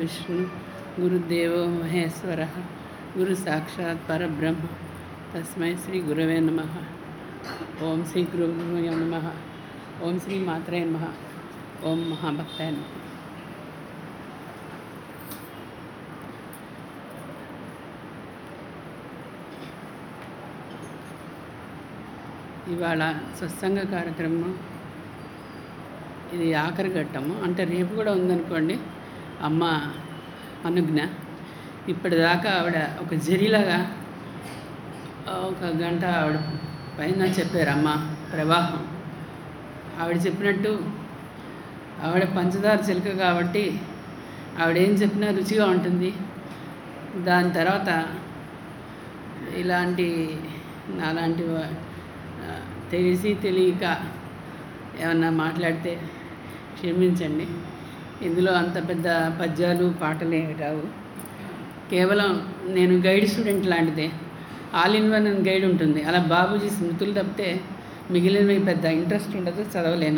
गुरुर्विष्णु गुरुदेवो महेश्वरः गुरु साक्षात् परब्रह्म तस्मै श्री गुरवे नमः। ओम श्री गुरुवे नमः। ओम श्री मात्रे नमः। ओम महाभक्ताय नमः। ఇవాళ సత్సంగ కార్యక్రమం ఇది ఆఖరి ఘట్టము, అంటే రేపు కూడా ఉందనుకోండి. అమ్మ అనుజ్ఞ. ఇప్పటిదాకా ఆవిడ ఒక జరిలాగా ఒక గంట ఆవిడ పైన చెప్పారు. అమ్మ ప్రవాహం ఆవిడ చెప్పినట్టు, ఆవిడ పంచదార చిలుక కాబట్టి ఆవిడేం చెప్పినా రుచిగా ఉంటుంది. దాని తర్వాత ఇలాంటి నాలాంటి తెలిసి తెలియక ఏమన్నా మాట్లాడితే క్షమించండి. ఇందులో అంత పెద్ద పద్యాలు పాటలు ఏమి రావు. కేవలం నేను గైడ్ స్టూడెంట్ లాంటిదే. ఆల్ ఇన్ వన్ గైడ్ ఉంటుంది. అలా బాబూజీ స్మృతులు తప్పితే మిగిలినవి పెద్ద ఇంట్రెస్ట్ ఉండదు, చదవలేను.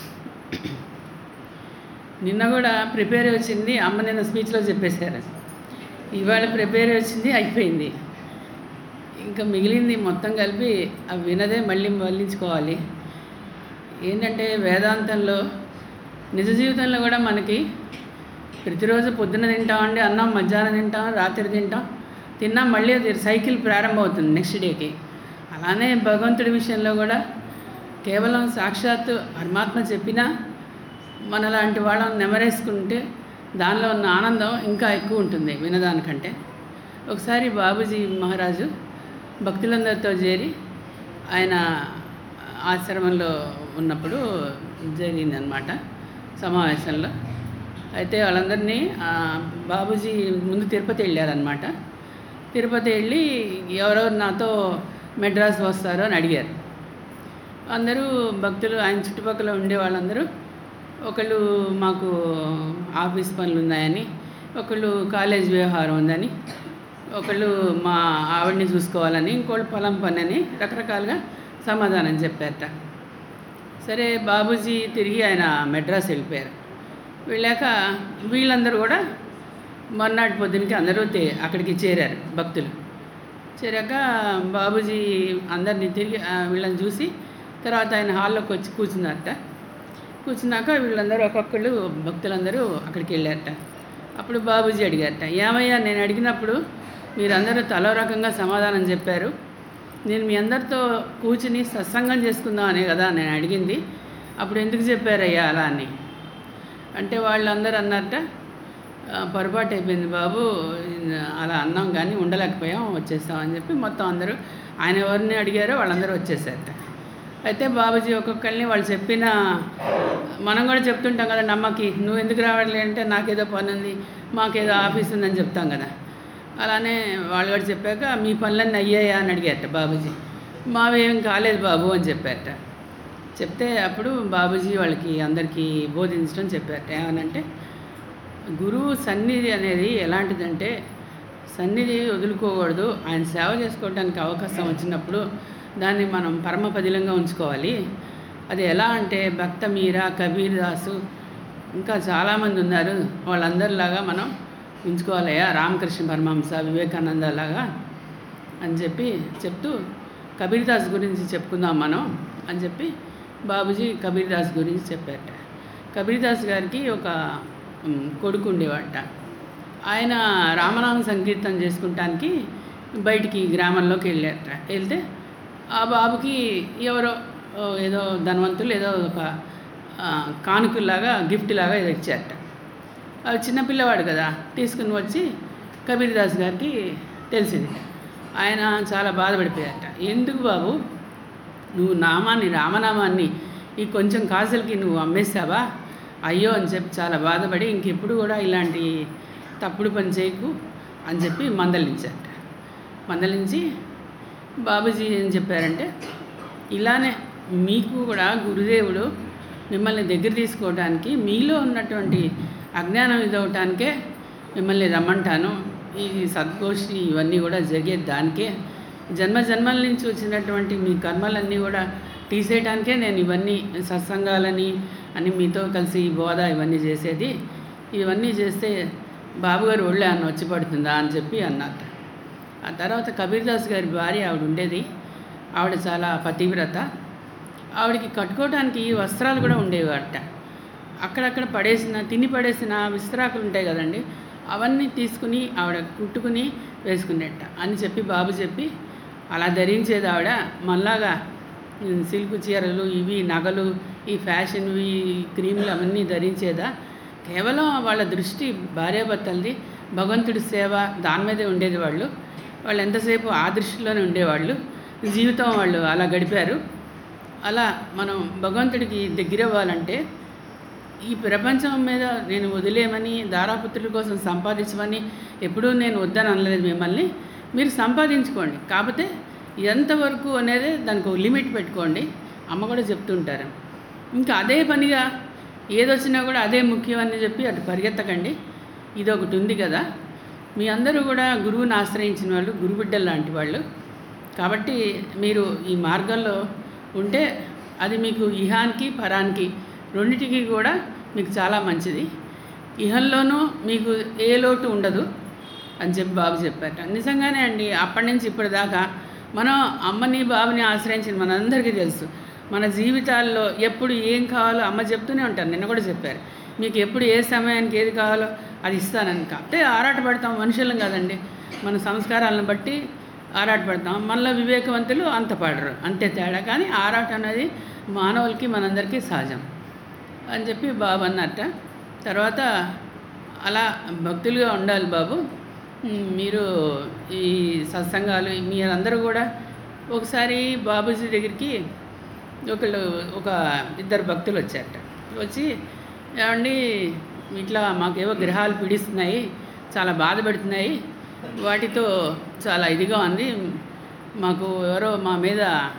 నిన్న కూడా ప్రిపేర్ వచ్చింది, అమ్మ నిన్న స్పీచ్లో చెప్పేశారు. ఇవాళ ప్రిపేర్ వచ్చింది, అయిపోయింది. ఇంకా మిగిలింది మొత్తం కలిపి అవి వినదే మళ్ళీ మళ్ళించుకోవాలి. ఏంటంటే వేదాంతంలో నిజ జీవితంలో కూడా మనకి ప్రతిరోజు పొద్దున్న తింటామండి అన్నం, మధ్యాహ్నం తింటాం, రాత్రి తిన్నాం మళ్ళీ అది సైకిల్ ప్రారంభమవుతుంది నెక్స్ట్ డేకి. అలానే భగవంతుడి విషయంలో కూడా కేవలం సాక్షాత్తు పరమాత్మ చెప్పినా మనలాంటి వాళ్ళని నెమరేసుకుంటే దానిలో ఉన్న ఆనందం ఇంకా ఎక్కువ ఉంటుంది వినదానికంటే. ఒకసారి బాబూజీ మహారాజు భక్తులందరితో చేరి ఆయన ఆశ్రమంలో ఉన్నప్పుడు జరిగిందనమాట సమావేశంలో. అయితే వాళ్ళందరినీ బాబూజీ ముందు తిరుపతి వెళ్ళారనమాట. తిరుపతి వెళ్ళి ఎవరెవరు నాతో మెడ్రాస్ వస్తారో అని అడిగారు. అందరూ భక్తులు, ఆయన చుట్టుపక్కల ఉండే వాళ్ళందరూ ఒకళ్ళు మాకు ఆఫీస్ పనులు ఉన్నాయని, ఒకళ్ళు కాలేజ్ వ్యవహారం ఉందని, ఒకళ్ళు మా ఆవిడని చూసుకోవాలని, ఇంకోళ్ళు పొలం పని అని రకరకాలుగా సమాధానం చెప్పారట. సరే బాబూజీ తిరిగి ఆయన మెడ్రాస్ వెళ్ళిపోయారు. వెళ్ళాక వీళ్ళందరూ కూడా మర్నాటి పొద్దునకి అందరూ అక్కడికి చేరారు భక్తులు. చేరాక బాబూజీ అందరినీ తిరిగి వీళ్ళని చూసి తర్వాత ఆయన హాల్లోకి వచ్చి కూర్చున్నారట. కూర్చున్నాక వీళ్ళందరూ ఒక్కొక్కళ్ళు భక్తులందరూ అక్కడికి వెళ్ళారట. అప్పుడు బాబూజీ అడిగారట, ఏమయ్యా నేను అడిగినప్పుడు మీరందరూ తలో రకంగా సమాధానం చెప్పారు. నేను మీ అందరితో కూర్చుని సత్సంగం చేసుకుందాం అనే కదా నేను అడిగింది, అప్పుడు ఎందుకు చెప్పారయ్యా అలా అని అంటే వాళ్ళందరూ అన్నారట, పొరపాటు అయిపోయింది బాబు, అలా అన్నాం కానీ ఉండలేకపోయాం, వచ్చేస్తామని చెప్పి మొత్తం అందరూ ఆయన ఎవరిని అడిగారో వాళ్ళందరూ వచ్చేసారట. అయితే బాబూజీ ఒక్కొక్కరిని వాళ్ళు చెప్పిన, మనం కూడా చెప్తుంటాం కదా అమ్మకి, నువ్వు ఎందుకు రావట్లే అంటే నాకేదో పని ఉంది, మాకేదో ఆఫీస్ ఉందని చెప్తాం కదా. అలానే వాళ్ళు కూడా చెప్పాక మీ పనులన్నీ అయ్యాయా అని అడిగారట బాబూజీ. మావేం కాలేదు బాబు అని చెప్పారట. చెప్తే అప్పుడు బాబూజీ వాళ్ళకి అందరికీ బోధించడం చెప్పారట. ఏమనంటే గురువు సన్నిధి అనేది ఎలాంటిదంటే సన్నిధి వదులుకోకూడదు. ఆయన సేవ చేసుకోవడానికి అవకాశం వచ్చినప్పుడు దాన్ని మనం పరమపదిలంగా ఉంచుకోవాలి. అది ఎలా అంటే భక్త మీరా, కబీర్ దాసు ఇంకా చాలామంది ఉన్నారు, వాళ్ళందరిలాగా మనం ఉంచుకోవాలయ్యా, రామకృష్ణ పరమహంస, వివేకానంద లాగా అని చెప్తూ కబీర్ దాస్ గురించి చెప్పుకుందాం మనం అని చెప్పి బాబూజీ కబీర్ దాస్ గురించి చెప్పారట. కబీర్ దాస్ గారికి ఒక కొడుకు ఉండేవాట. ఆయన రామనామ సంకీర్తన చేసుకుంటానికి బయటికి గ్రామంలోకి వెళ్ళారట. వెళ్తే ఆ బాబుకి ఎవరో ఏదో ధనవంతులు ఏదో ఒక కానుకలాగా గిఫ్ట్ లాగా ఏదో ఇచ్చారట. అది చిన్నపిల్లవాడు కదా, తీసుకుని వచ్చి కబీర్ దాస్ గారికి తెలిసింది. ఆయన చాలా బాధపడిపోయారట. ఎందుకు బాబు నువ్వు రామనామాన్ని ఈ కొంచెం కాసులకి నువ్వు అమ్మేస్తావా, అయ్యో అని చెప్పి చాలా బాధపడి ఇంకెప్పుడు కూడా ఇలాంటి తప్పుడు పని చేయకు అని చెప్పి మందలించారట. మందలించి బాబూజీ ఏం చెప్పారంటే, ఇలానే మీకు కూడా గురుదేవుడు మిమ్మల్ని దగ్గర తీసుకోవడానికి, మీలో ఉన్నటువంటి అజ్ఞానం ఇదవటానికే మిమ్మల్ని రమ్మంటాను. ఈ సద్గోష్ఠి ఇవన్నీ కూడా జరిగేది దానికే. జన్మల నుంచి వచ్చినటువంటి మీ కర్మలన్నీ కూడా తీసేయడానికే నేను ఇవన్నీ సత్సంగాలని అని మీతో కలిసి బోధ ఇవన్నీ చేసేది. ఇవన్నీ చేస్తే బాబుగారు ఒళ్ళు అన్న వచ్చి పడుతుందా అని చెప్పి అన్నట్ట. ఆ తర్వాత కబీర్దాస్ గారి భార్య ఆవిడ ఉండేది. ఆవిడ చాలా పతివ్రత. ఆవిడకి కట్టుకోవడానికి వస్త్రాలు కూడా ఉండేవాట. అక్కడక్కడ తిని పడేసిన విస్తరాకులు ఉంటాయి కదండి, అవన్నీ తీసుకుని ఆవిడ కుట్టుకుని వేసుకునేట అని చెప్పి బాబు చెప్పి అలా ధరించేది ఆవిడ. మళ్ళాగా సిల్క్ చీరలు, ఇవి నగలు, ఈ ఫ్యాషన్వి, క్రీములు అవన్నీ ధరించేదా. కేవలం వాళ్ళ దృష్టి భార్యాభర్తలది, భగవంతుడి సేవ దాని మీదే ఉండేది. వాళ్ళు ఎంతసేపు ఆ దృష్టిలోనే ఉండేవాళ్ళు. జీవితం వాళ్ళు అలా గడిపారు. అలా మనం భగవంతుడికి దగ్గరవ్వాలంటే ఈ ప్రపంచం మీద నేను వదిలేయమని, దారాపుత్రుల కోసం సంపాదించమని ఎప్పుడూ నేను వద్దని అనలేదు మిమ్మల్ని. మీరు సంపాదించుకోండి, కాకపోతే ఎంతవరకు అనేది దానికి ఒక లిమిట్ పెట్టుకోండి. అమ్మ కూడా చెప్తుంటారు. ఇంకా అదే పనిగా ఏదొచ్చినా కూడా అదే ముఖ్యం అని చెప్పి అటు పరిగెత్తకండి. ఇది ఒకటి ఉంది కదా. మీ అందరూ కూడా గురువుని ఆశ్రయించిన వాళ్ళు, గురుబిడ్డలు లాంటి వాళ్ళు. కాబట్టి మీరు ఈ మార్గంలో ఉంటే అది మీకు ఇహానికి పరానికి రెండిటికి కూడా మీకు చాలా మంచిది. ఇహంలోనూ మీకు ఏ లోటు ఉండదు అని చెప్పి బాబు చెప్పారట. నిజంగానే అండి, అప్పటి నుంచి ఇప్పటిదాకా మనం అమ్మని బాబుని ఆశ్రయించిన మనందరికీ తెలుసు. మన జీవితాల్లో ఎప్పుడు ఏం కావాలో అమ్మ చెప్తూనే ఉంటారు. నిన్న కూడా చెప్పారు, మీకు ఎప్పుడు ఏ సమయానికి ఏది కావాలో అది ఇస్తానని. కాకపోతే ఆరాటపడతాం, మనుషులం కదండి, మన సంస్కారాలను బట్టి ఆరాటపడతాం. మళ్ళీ వివేకవంతులు అంత పడరు, అంతే తేడా. కానీ ఆరాట అనేది మానవులకి మనందరికీ సహజం అని చెప్పి బాబు అన్నట్ట. తర్వాత అలా భక్తులుగా ఉండాలి బాబు. మీరు ఈ సత్సంగాలు మీరందరూ కూడా ఒకసారి బాబూజీ దగ్గరికి ఒక ఇద్దరు భక్తులు వచ్చారట. వచ్చి, ఏమండి ఇట్లా మాకేవో గ్రహాలు పీడిస్తున్నాయి, చాలా బాధ పెడుతున్నాయి, వాటితో చాలా ఇదిగా ఉంది, మాకు ఎవరో మా మీద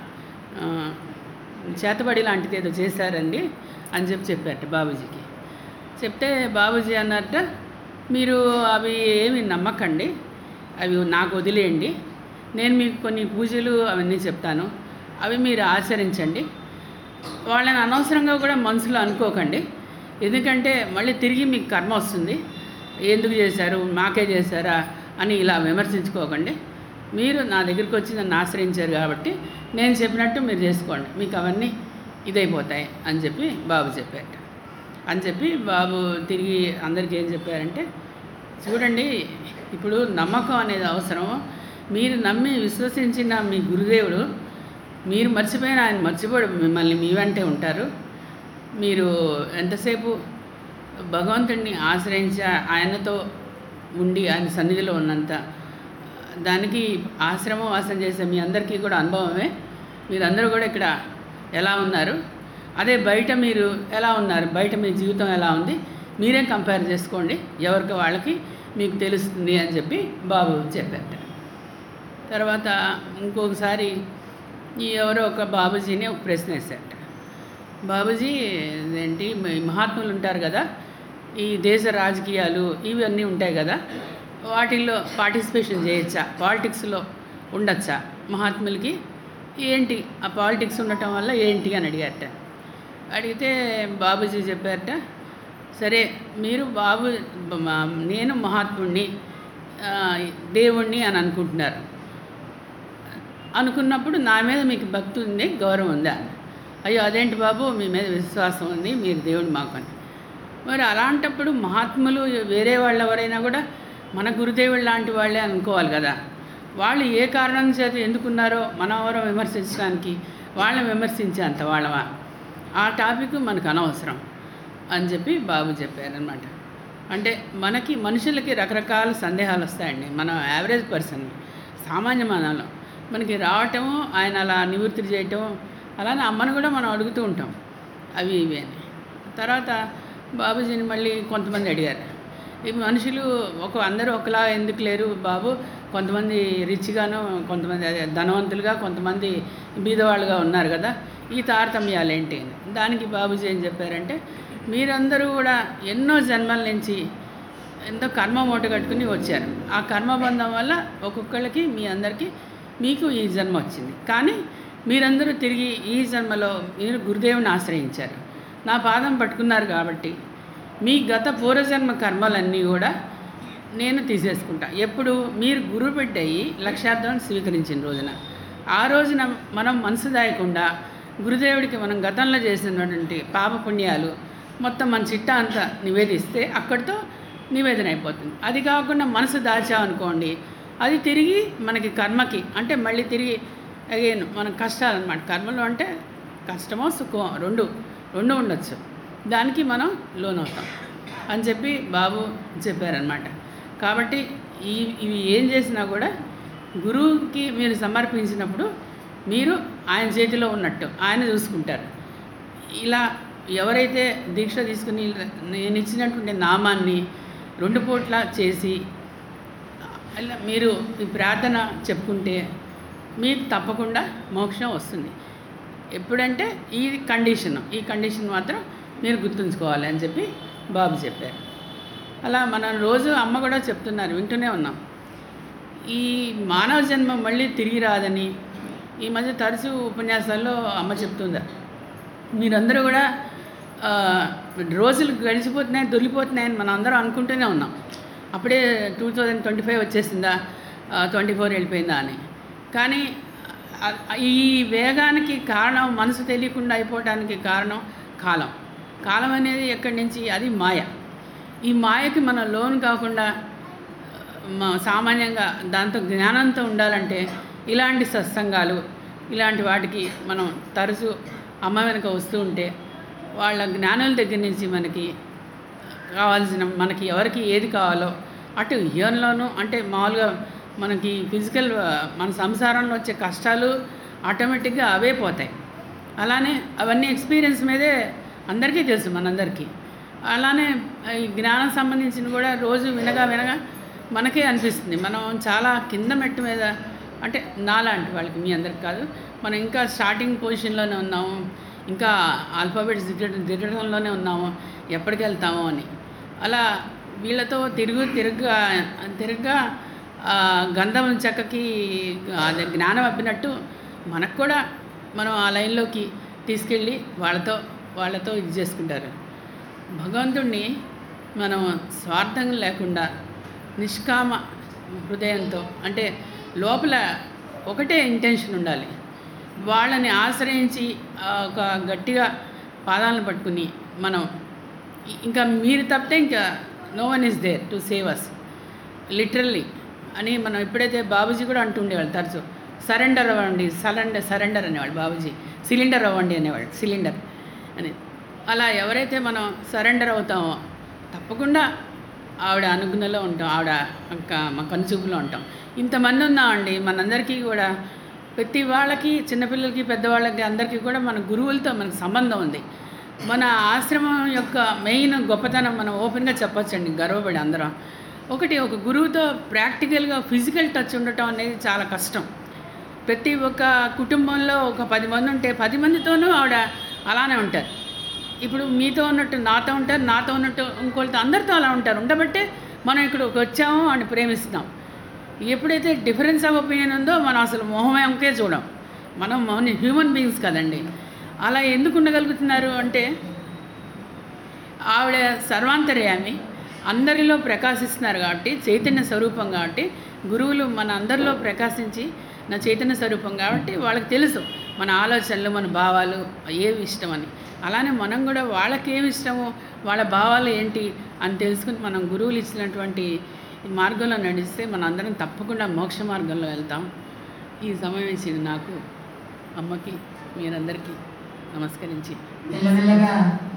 చేతబడి లాంటిది ఏదో చేశారండి అని చెప్పారట బాబూజీకి. చెప్తే బాబూజీ అన్నారట, మీరు అవి ఏమి నమ్మకండి, అవి నాకు వదిలేయండి, నేను మీకు కొన్ని పూజలు అవన్నీ చెప్తాను, అవి మీరు ఆచరించండి. వాళ్ళని అనవసరంగా కూడా మనసులో అనుకోకండి, ఎందుకంటే మళ్ళీ తిరిగి మీకు కర్మ వస్తుంది. ఎందుకు చేశారు, మాకే చేశారా అని ఇలా విమర్శించుకోకండి. మీరు నా దగ్గరికి వచ్చి నన్ను ఆశ్రయించారు కాబట్టి నేను చెప్పినట్టు మీరు చేసుకోండి, మీకు అవన్నీ ఇదైపోతాయి అని చెప్పి బాబు చెప్పారట. అని చెప్పి బాబు తిరిగి అందరికీ ఏం చెప్పారంటే, చూడండి, ఇప్పుడు నమ్మకం అనేది అవసరం. మీరు నమ్మి విశ్వసించిన మీ గురుదేవుడు, మీరు మర్చిపోయిన ఆయన మర్చిపోడు, మిమ్మల్ని మీ వెంటే ఉంటారు. మీరు ఎంతసేపు భగవంతుడిని ఆశ్రయించి ఆయనతో ఉండి ఆయన సన్నిధిలో ఉన్నంత దానికి ఆశ్రమవాసం చేసే మీ అందరికీ కూడా అనుభవమే. మీరందరూ కూడా ఇక్కడ ఎలా ఉన్నారు, అదే బయట మీరు ఎలా ఉన్నారు, బయట మీ జీవితం ఎలా ఉంది, మీరే కంపేర్ చేసుకోండి, ఎవరికి వాళ్ళకి మీకు తెలుస్తుంది అని చెప్పి బాబు చెప్పారట. తర్వాత ఇంకొకసారి ఎవరో ఒక బాబూజీని ఒక ప్రశ్న వేశారట. బాబూజీ, ఏంటి మహాత్ములు ఉంటారు కదా, ఈ దేశ రాజకీయాలు ఇవన్నీ ఉంటాయి కదా, వాటిల్లో పార్టిసిపేషన్ చేయొచ్చా, పాలిటిక్స్లో ఉండొచ్చా మహాత్ములకి, ఏంటి ఆ పాలిటిక్స్ ఉండటం వల్ల ఏంటి అని అడిగారట. అడిగితే బాబూజీ చెప్పారట, సరే మీరు నేను మహాత్ముడిని, దేవుణ్ణి అని అనుకుంటున్నారు, అనుకున్నప్పుడు నా మీద మీకు భక్తి ఉంది, గౌరవం ఉందా? అయ్యో అదేంటి బాబు, మీ మీద విశ్వాసం ఉంది, మీరు దేవుడు మాకు అని. మరి అలాంటప్పుడు మహాత్ములు వేరే వాళ్ళు ఎవరైనా కూడా మన గురుదేవుడు లాంటి వాళ్ళే అనుకోవాలి కదా. వాళ్ళు ఏ కారణం చేత ఎందుకున్నారో మనం ఎవరో విమర్శించడానికి, వాళ్ళని విమర్శించేంత వాళ్ళమా, ఆ టాపిక్ మనకు అనవసరం అని చెప్పి బాబు చెప్పారనమాట. అంటే మనుషులకి రకరకాల సందేహాలు వస్తాయండి. మనం యావరేజ్ పర్సన్, సామాన్య మానవులం, మనకి రావటము, ఆయన అలా నివృత్తి చేయటం, అలానే అమ్మను కూడా మనం అడుగుతూ ఉంటాం అవి ఇవి అని. తర్వాత బాబూజీని మళ్ళీ కొంతమంది అడిగారు, ఈ మనుషులు అందరూ ఒకలా ఎందుకు లేరు బాబు, కొంతమంది రిచ్గాను, కొంతమంది ధనవంతులుగా, కొంతమంది బీదవాళ్ళుగా ఉన్నారు కదా, ఈ తారతమ్యాలు ఏంటి అని. దానికి బాబూజీ ఏం చెప్పారంటే, మీరందరూ కూడా ఎన్నో జన్మల నుంచి ఎంతో కర్మ మూట కట్టుకుని వచ్చారు. ఆ కర్మబంధం వల్ల ఒక్కొక్కళ్ళకి మీ అందరికీ మీకు ఈ జన్మ వచ్చింది. కానీ మీరందరూ తిరిగి ఈ జన్మలో మీరు గురుదేవుని ఆశ్రయించారు, నా పాదం పట్టుకున్నారు కాబట్టి మీ గత పూర్వజన్మ కర్మలన్నీ కూడా నేను తీసేసుకుంటా. ఎప్పుడు మీరు గురువు పెట్టయి లక్ష్యార్థం స్వీకరించిన రోజున. ఆ రోజున మనం మనసు దాయకుండా గురుదేవుడికి మనం గతంలో చేసినటువంటి పాపపుణ్యాలు మొత్తం మన చిట్టా అంతా నివేదిస్తే అక్కడితో నివేదన అయిపోతుంది. అది కాకుండా మనసు దాచామనుకోండి, అది తిరిగి మనకి కర్మకి అంటే మళ్ళీ తిరిగి అగైన్ మన కష్టాలన్నమాట. కర్మలు అంటే కష్టమో సుఖమో రెండు ఉండొచ్చు. దానికి మనం లోనవుతాం అని చెప్పి బాబు చెప్పారనమాట. కాబట్టి ఇవి ఏం చేసినా కూడా గురువుకి మీరు సమర్పించినప్పుడు మీరు ఆయన చేతిలో ఉన్నట్టు ఆయన చూసుకుంటారు. ఇలా ఎవరైతే దీక్ష తీసుకుని నేను ఇచ్చినటువంటి నామాన్ని 2 పూట్ల చేసి ఇలా మీరు ఈ ప్రార్థన చెప్పుకుంటే మీకు తప్పకుండా మోక్షం వస్తుంది. ఎప్పుడంటే ఈ కండిషన్ మాత్రం మీరు గుర్తుంచుకోవాలి అని చెప్పి బాబు చెప్పారు. అలా మనం రోజు అమ్మ కూడా చెప్తున్నారు, వింటూనే ఉన్నాం. ఈ మానవ జన్మ మళ్ళీ తిరిగి రాదని ఈ మధ్య తరచూ ఉపన్యాసాల్లో అమ్మ చెప్తుందా. మీరందరూ కూడా రోజులు గడిచిపోతున్నాయి, దొరికిపోతున్నాయని మనం అందరం అనుకుంటూనే ఉన్నాం. అప్పుడే 2025 వచ్చేసిందా, 24 వెళ్ళిపోయిందా అని. కానీ ఈ వేగానికి కారణం మనసు తెలియకుండా అయిపోవడానికి కారణం కాలం అనేది ఎక్కడి నుంచి, అది మాయ. ఈ మాయకి మనం లోన్ కాకుండా సామాన్యంగా దాంతో జ్ఞానంతో ఉండాలంటే ఇలాంటి సత్సంగాలు ఇలాంటి వాటికి మనం తరచూ అమ్మ వెనుక వస్తూ ఉంటే వాళ్ళ జ్ఞానుల దగ్గర నుంచి మనకి కావాల్సిన మనకి ఎవరికి ఏది కావాలో అటు ఇయర్లోనూ అంటే మామూలుగా మనకి ఫిజికల్ మన సంసారంలో వచ్చే కష్టాలు ఆటోమేటిక్గా అవే పోతాయి. అలానే అవన్నీ ఎక్స్పీరియన్స్ మీదే అందరికీ తెలుసు మనందరికీ. అలానే ఈ జ్ఞానం సంబంధించిన కూడా రోజు వినగా మనకే అనిపిస్తుంది మనం చాలా కింద మెట్టు మీద, అంటే నాలాంటి వాళ్ళకి, మీ అందరికి కాదు, మనం ఇంకా స్టార్టింగ్ పొజిషన్లోనే ఉన్నాము, ఇంకా ఆల్ఫాబెట్స్ దిగడంలోనే ఉన్నాము, ఎప్పటికి వెళ్తామో అని. అలా వీళ్ళతో తిరుగ్గా గంధం చెక్కకి అది జ్ఞానం అబ్బినట్టు మనకు కూడా మనం ఆ లైన్లోకి తీసుకెళ్ళి వాళ్ళతో ఇది చేసుకుంటారు. భగవంతుడిని మనం స్వార్థం లేకుండా నిష్కామ హృదయంతో, అంటే లోపల ఒకటే ఇంటెన్షన్ ఉండాలి. వాళ్ళని ఆశ్రయించి ఒక గట్టిగా పాదాలను పట్టుకుని మనం ఇంకా మీరు తప్పితే ఇంకా no one is there to save us literally అని మనం ఎప్పుడైతే బాబూజీ కూడా అంటుండేవాళ్ళు తరచు, సరెండర్ అవ్వండి, సరెండర్ అనేవాళ్ళు బాబూజీ, సిలిండర్ అవ్వండి అనేవాళ్ళు, సిలిండర్ అని. అలా ఎవరైతే మనం సరెండర్ అవుతామో తప్పకుండా ఆవిడ అనుగుణలో ఉంటాం, ఆవిడ మా కనుచూపులో ఉంటాం. ఇంతమంది ఉన్నామండి మనందరికీ కూడా, ప్రతి వాళ్ళకి, చిన్నపిల్లలకి, పెద్దవాళ్ళకి, అందరికీ కూడా మన గురువులతో మనకు సంబంధం ఉంది. మన ఆశ్రమం యొక్క మెయిన్ గొప్పతనం మనం ఓపెన్గా చెప్పొచ్చండి, గర్వపడి అందరం. ఒక గురువుతో ప్రాక్టికల్గా ఫిజికల్ టచ్ ఉండటం అనేది చాలా కష్టం. ప్రతి ఒక్క కుటుంబంలో ఒక 10 మంది ఉంటే 10 మందితోనూ ఆవిడ అలానే ఉంటారు. ఇప్పుడు మీతో ఉన్నట్టు నాతో ఉంటారు, నాతో ఉన్నట్టు ఇంకోళ్ళతో, అందరితో అలా ఉంటారు. ఉండబట్టే మనం ఇక్కడికి వచ్చాము అని ప్రేమిస్తున్నాం. ఎప్పుడైతే డిఫరెన్స్ ఆఫ్ ఒపీనియన్ ఉందో మనం అసలు మొహమేంకే చూడం. మనం హ్యూమన్ బీయింగ్స్ కదండి. అలా ఎందుకు ఉండగలుగుతున్నారు అంటే ఆవిడ సర్వాంతర్యామి, అందరిలో ప్రకాశిస్తున్నారు కాబట్టి, చైతన్య స్వరూపం కాబట్టి, గురువులు మన అందరిలో ప్రకాశించి నా చైతన్య స్వరూపం కాబట్టి వాళ్ళకి తెలుసు మన ఆలోచనలు, మన భావాలు ఏవి ఇష్టమని. అలానే మనం కూడా వాళ్ళకి ఏమి ఇష్టమో, వాళ్ళ భావాలు ఏంటి అని తెలుసుకుని మనం గురువులు ఇచ్చినటువంటి మార్గంలో నడిస్తే మన అందరం తప్పకుండా మోక్ష మార్గంలో వెళ్తాం. ఈ సమయం ఇచ్చింది నాకు, అమ్మకి, మీరందరికీ నమస్కరించి